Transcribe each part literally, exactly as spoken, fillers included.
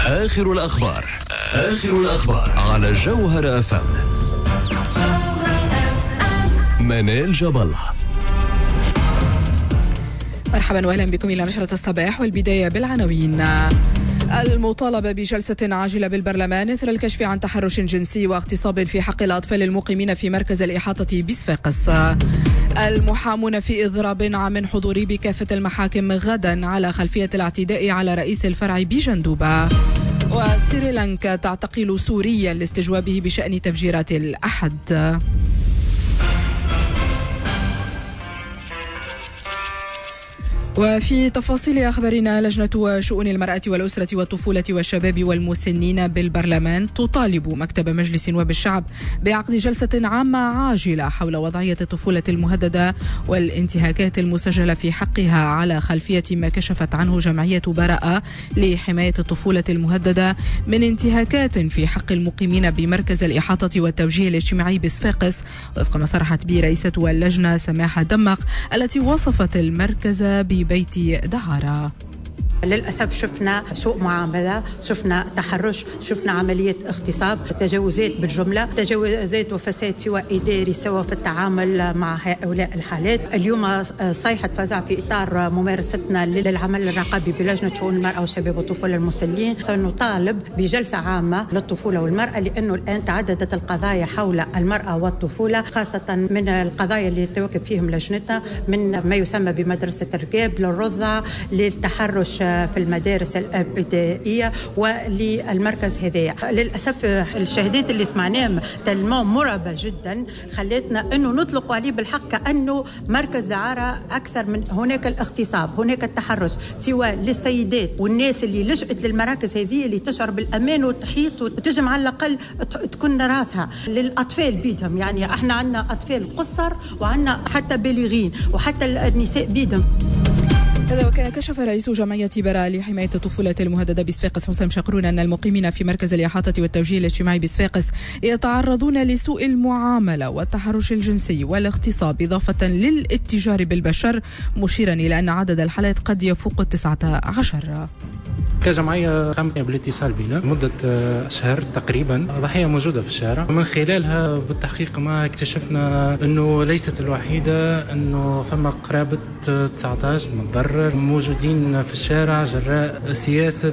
آخر الأخبار آخر الأخبار على جوهر أف أم. منال جبل. مرحبا واهلا بكم الى نشرة الصباح، والبداية بالعناوين. المطالبة بجلسة عاجلة بالبرلمان إثر الكشف عن تحرش جنسي واغتصاب في حق الأطفال المقيمين في مركز الإحاطة بصفاقس. المحامون في إضراب عام حضوري بكافة المحاكم غدا على خلفية الاعتداء على رئيس الفرع بجندوبة. وسريلانكا تعتقل سوريا لاستجوابه بشأن تفجيرات الأحد. وفي تفاصيل أخبارنا، لجنة شؤون المرأة والأسرة والطفولة والشباب والمسنين بالبرلمان تطالب مكتب مجلس نواب الشعب بعقد جلسة عامة عاجلة حول وضعية الطفولة المهددة والانتهاكات المسجلة في حقها على خلفية ما كشفت عنه جمعية براءة لحماية الطفولة المهددة من انتهاكات في حق المقيمين بمركز الإحاطة والتوجيه الاجتماعي بصفاقس، وفق ما صرحت به رئيسة اللجنة سماحة دمق التي وصفت المركز ب بيت دعارة. للأسف شفنا سوء معاملة، شفنا تحرش، شفنا عملية اغتصاب، تجاوزات بالجملة، تجاوزات وفساد سواء إداري سواء في التعامل مع هؤلاء الحالات. اليوم صيحة فزع في إطار ممارستنا للعمل الرقابي بلجنة شؤون المرأة والشباب والطفولة المسلين. سنطالب بجلسة عامة للطفولة والمرأة، لأنه الآن تعددت القضايا حول المرأة والطفولة، خاصة من القضايا اللي توقف فيهم لجنتنا، من ما يسمى بمدرسة الركاب للرضع للتحرش في المدارس الابتدائية وللمركز هذا. للأسف الشهادات اللي سمعناها تلمون مرعبة جدا خلتنا أنه نطلق عليه بالحق كأنه مركز دعارة أكثر من هناك الاغتصاب، هناك التحرش سواء للسيدات والناس اللي لجأت للمراكز هذه اللي تشعر بالأمان والتحيط وتجمع على الأقل تكون راسها. للأطفال بيدهم، يعني احنا عندنا أطفال قصر وعندنا حتى بالغين وحتى النساء بيدهم. هذا وكان كشف رئيس جمعية براءة لحماية الطفولة المهددة بصفاقس حسام شقرون أن المقيمين في مركز الإحاطة والتوجيه الاجتماعي بصفاقس يتعرضون لسوء المعاملة والتحرش الجنسي والاغتصاب إضافة للاتجار بالبشر، مشيرا إلى أن عدد الحالات قد يفوق التسعة عشر. كجمعية قامت بالاتصال بنا مدة شهر تقريبا، ضحية موجودة في الشارع. من خلالها بالتحقيق ما اكتشفنا أنه ليست الوحيدة، أنه ثم قرابة تسعة عشر متضرر موجودين في الشارع جراء سياسة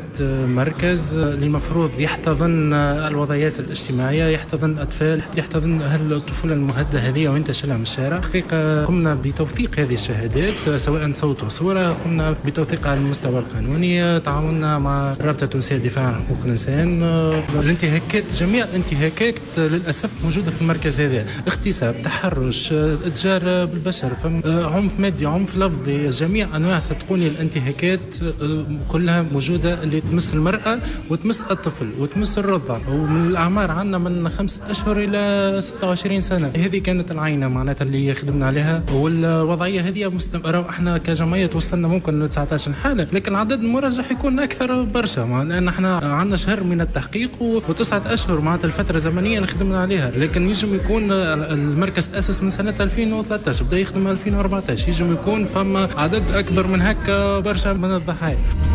مركز اللي المفروض يحتضن الوضعيات الاجتماعية، يحتضن الأطفال، يحتضن أهل الطفولة المهددة هذه وينتشلها من الشارع. حقيقة قمنا بتوثيق هذه الشهادات سواء صوت وصورة، قمنا بتوثيقها على المستوى القانوني، تعاوننا مع الرابطة التونسية للدفاع عن حقوق الإنسان. الانتهاكات، جميع الانتهاكات للأسف موجودة في المركز هذا، اغتصاب، تحرش، اتجار بالبشر، عنف مادي، عنف لفظي، جميع أنواع صدقوني الانتهاكات كلها موجودة اللي تمس المرأة وتمس الطفل وتمس الرضع، ومن الأعمار عندنا من خمسة أشهر إلى ستة وعشرين سنة. هذه كانت العينة معناتها اللي خدمنا عليها، والوضعية هذه مستمرة. احنا كجمعية توصلنا ممكن تسعة عشر حالة، لكن عدد المرجح يكون أكثر برشا، لأن احنا عندنا شهر من التحقيق وتسعة أشهر معناتها الفترة الزمنية اللي خدمنا عليها. لكن يجب يكون المركز تأسس من سنة ألفين وثلاثة عشر، بدأ يخدم ألفين وأربعة عشر، يجب يكون فما عدد أكبر من هكا برشا من الضحايا.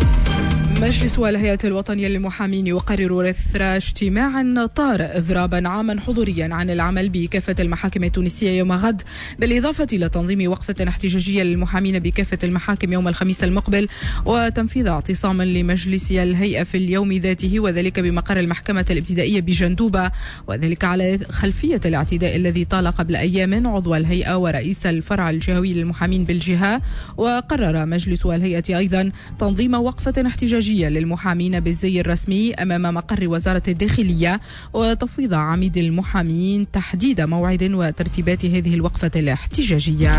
مجلس الهيئة الوطنية للمحامين يقرر إثر اجتماع طارئ إضرابا عاما حضوريا عن العمل بكافة المحاكم التونسية يوم غد، بالإضافة إلى تنظيم وقفة احتجاجية للمحامين بكافة المحاكم يوم الخميس المقبل، وتنفيذ اعتصام لمجلس الهيئة في اليوم ذاته، وذلك بمقر المحكمة الابتدائية بجندوبة، وذلك على خلفية الاعتداء الذي طال قبل أيام عضو الهيئة ورئيس الفرع الجهوي للمحامين بالجهة. وقرر مجلس الهيئة أيضا تنظيم وقفة احتجاجية للمحامين بالزي الرسمي أمام مقر وزارة الداخلية، وتفويض عميد المحامين تحديد موعد وترتيبات هذه الوقفة الاحتجاجية.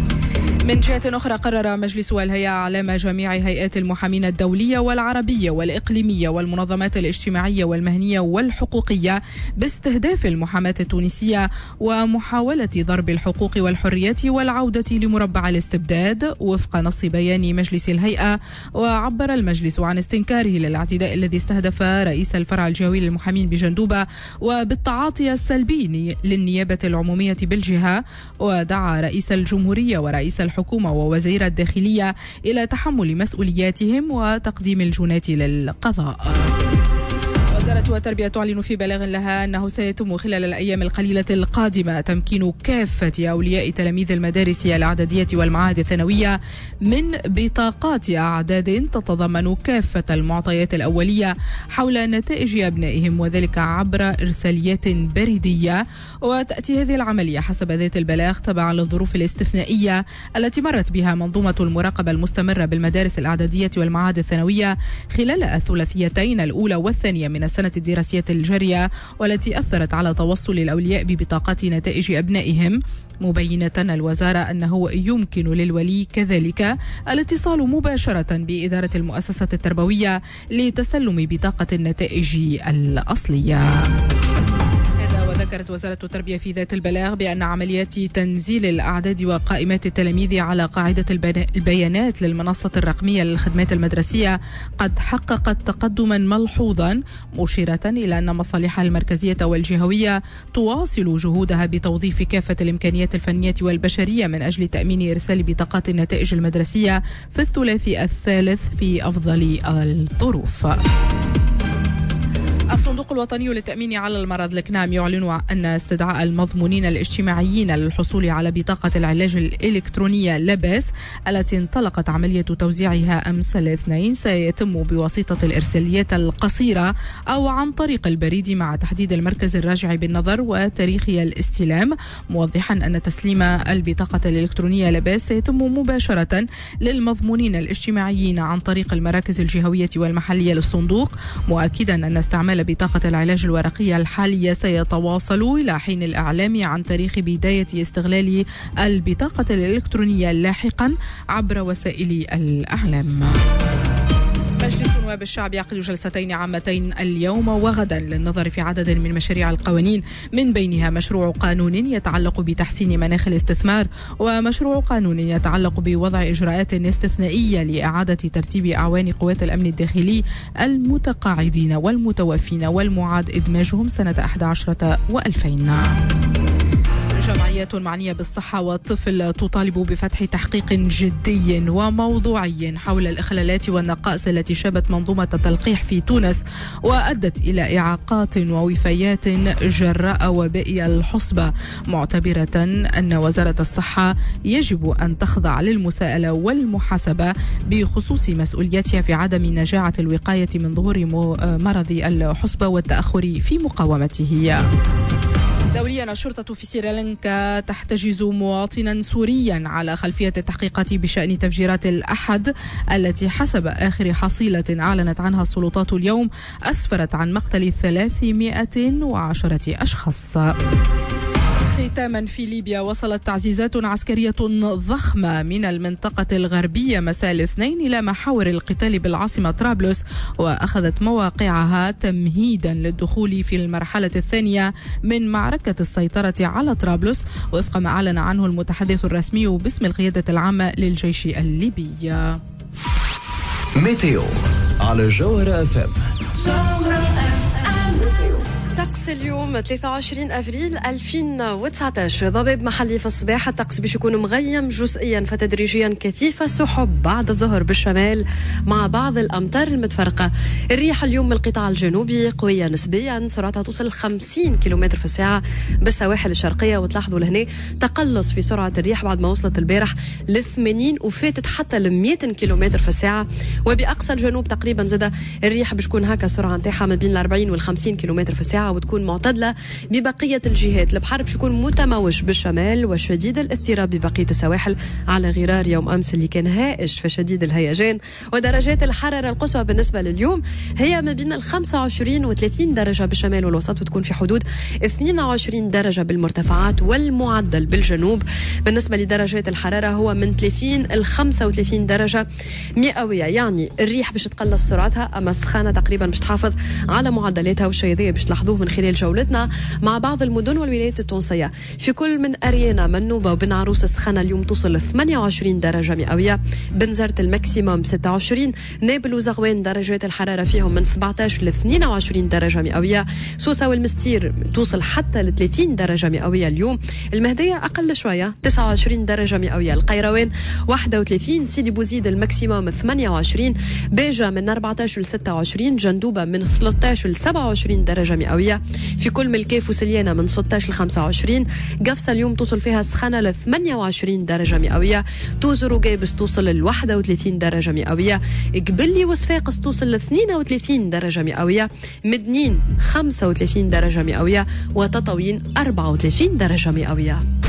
من جهة أخرى، قرر مجلس الهيئة أعلام جميع هيئات المحامين الدولية والعربية والإقليمية والمنظمات الاجتماعية والمهنية والحقوقية باستهداف المحاماة التونسية ومحاولة ضرب الحقوق والحريات والعودة لمربع الاستبداد وفق نص بيان مجلس الهيئة. وعبر المجلس عن استنكاره للاعتداء الذي استهدف رئيس الفرع الجهوي للمحامين بجندوبة وبالتعاطي السلبي للنيابة العمومية بالجهة، ودعا رئيس الجمهورية ورئيس الحكومة ووزير الداخلية إلى تحمل مسؤولياتهم وتقديم الجنات للقضاء. وزارة التربية تعلن في بلاغ لها أنه سيتم خلال الأيام القليلة القادمة تمكين كافة أولياء تلاميذ المدارس الإعدادية والمعاهد الثانوية من بطاقات أعداد تتضمن كافة المعطيات الأولية حول نتائج أبنائهم، وذلك عبر إرساليات بريدية. وتأتي هذه العملية حسب ذات البلاغ تبعا للظروف الاستثنائية التي مرت بها منظومة المراقبة المستمرة بالمدارس الإعدادية والمعاهد الثانوية خلال الثلاثيتين الأولى والثانية من السنة الدراسية الجارية، والتي أثرت على توصل الأولياء ببطاقات نتائج أبنائهم، مبينة الوزارة أنه يمكن للولي كذلك الاتصال مباشرة بإدارة المؤسسة التربوية لتسلم بطاقة النتائج الأصلية. ذكرت وزارة التربية في ذات البلاغ بأن عمليات تنزيل الأعداد وقائمات التلاميذ على قاعدة البيانات للمنصة الرقمية للخدمات المدرسية قد حققت تقدما ملحوظا، مشيرة إلى أن مصالحها المركزية والجهوية تواصل جهودها بتوظيف كافة الإمكانيات الفنية والبشرية من أجل تأمين إرسال بطاقات النتائج المدرسية في الثلاثي الثالث في أفضل الظروف. الصندوق الوطني للتأمين على المرض الكنام يعلن أن استدعاء المضمونين الاجتماعيين للحصول على بطاقة العلاج الإلكترونية لباس التي انطلقت عملية توزيعها أمس الاثنين سيتم بواسطة الإرساليات القصيرة أو عن طريق البريد مع تحديد المركز الراجع بالنظر وتاريخ الاستلام، موضحا أن تسليم البطاقة الإلكترونية لباس سيتم مباشرة للمضمونين الاجتماعيين عن طريق المراكز الجهوية والمحلية للصندوق، مؤكدا أن استعمال بطاقة العلاج الورقية الحالية سيتواصل إلى حين الإعلام عن تاريخ بداية استغلال البطاقة الإلكترونية لاحقا عبر وسائل الإعلام. مجلس نواب الشعب يعقد جلستين عامتين اليوم وغدا للنظر في عدد من مشاريع القوانين، من بينها مشروع قانون يتعلق بتحسين مناخ الاستثمار، ومشروع قانون يتعلق بوضع إجراءات استثنائية لإعادة ترتيب أعوان قوات الأمن الداخلي المتقاعدين والمتوفين والمعاد إدماجهم سنة أحد عشر وألفين. جمعيات معنية بالصحة والطفل تطالب بفتح تحقيق جدي وموضوعي حول الإخلالات والنقائص التي شابت منظومة التلقيح في تونس وأدت إلى إعاقات ووفيات جراء وباء الحصبة، معتبرة أن وزارة الصحة يجب أن تخضع للمساءلة والمحاسبة بخصوص مسؤولياتها في عدم نجاعة الوقاية من ظهور مرض الحصبة والتأخر في مقاومته. دوليا، الشرطة في سريلانكا تحتجز مواطنا سوريا على خلفية التحقيقات بشأن تفجيرات الأحد التي حسب آخر حصيلة أعلنت عنها السلطات اليوم أسفرت عن مقتل ثلاثمائة وعشرة أشخاص. ختاما، في ليبيا وصلت تعزيزات عسكرية ضخمة من المنطقة الغربية مساء الاثنين إلى محاور القتال بالعاصمة طرابلس، وأخذت مواقعها تمهيدا للدخول في المرحلة الثانية من معركة السيطرة على طرابلس، وفق ما أعلن عنه المتحدث الرسمي باسم القيادة العامة للجيش الليبي. ميتيو على جوهرة أف أم. طقس اليوم ثلاثة وعشرين أفريل ألفين وتسعة عشر، ضباب محلي في الصباح. الطقس باش يكون مغيم جزئيا فتدريجيا كثيفة سحب بعد الظهر بالشمال مع بعض الأمطار المتفرقة. الريح اليوم من القطاع الجنوبي قوية نسبيا، سرعتها توصل خمسين كيلومتر في الساعة بالسواحل الشرقية، وتلاحظوا لهنا تقلص في سرعة الريح بعد ما وصلت البارح ل ثمانين وفاتت حتى ل مئة كيلومتر في الساعة. وبأقصى الجنوب تقريبا زاد الريح باش تكون هكا السرعة نتاعها ما بين الأربعين والخمسين كيلومتر في الساعة، وتكون معتدلة ببقية الجهات. البحر باش يكون متموج بالشمال وشديد الاضطراب ببقية السواحل على غرار يوم أمس اللي كان هائج فشديد الهيجان. ودرجات الحرارة القصوى بالنسبة لليوم هي ما بين ال خمسة وعشرين و ثلاثين درجة بالشمال والوسط، وتكون في حدود اثنين وعشرين درجة بالمرتفعات والمعدل بالجنوب. بالنسبة لدرجات الحرارة هو من ثلاثين ل خمسة وثلاثين درجة مئوية، يعني الريح باش تقلص سرعتها، أما السخانة تقريبا باش تحافظ على معدلاتها، والشيء ذي باش تلاحظوه من خلال جولتنا مع بعض المدن والولايات التونسية. في كل من أريانا منوبة وبن عروس السخانة اليوم توصل ل ثمانية وعشرين درجة مئوية، بنزرت الماكسيموم ستة وعشرين، نابل وزغوان درجات الحرارة فيهم من سبعة عشر ل اثنين وعشرين درجة مئوية، سوسة والمستير توصل حتى ل ثلاثين درجة مئوية اليوم، المهدية أقل شوية تسعة وعشرين درجة مئوية، القيروان واحد وثلاثين، سيدي بوزيد الماكسيموم ثمانية وعشرين، باجة من أربعة عشر ل ستة وعشرين، جندوبة من ثلاثة عشر ل سبعة وعشرين درجة مئوية، في كل من الكاف وسليانة من ستة عشر ل خمسة وعشرين، قفصة اليوم توصل فيها سخانة ل ثمانية وعشرين درجة مئوية، توزر وقابس توصل ل واحد وثلاثين درجة مئوية، قبلي وصفاقس توصل ل اثنين وثلاثين درجة مئوية، مدنين خمسة وثلاثين درجة مئوية، وتطاوين أربعة وثلاثين درجة مئوية.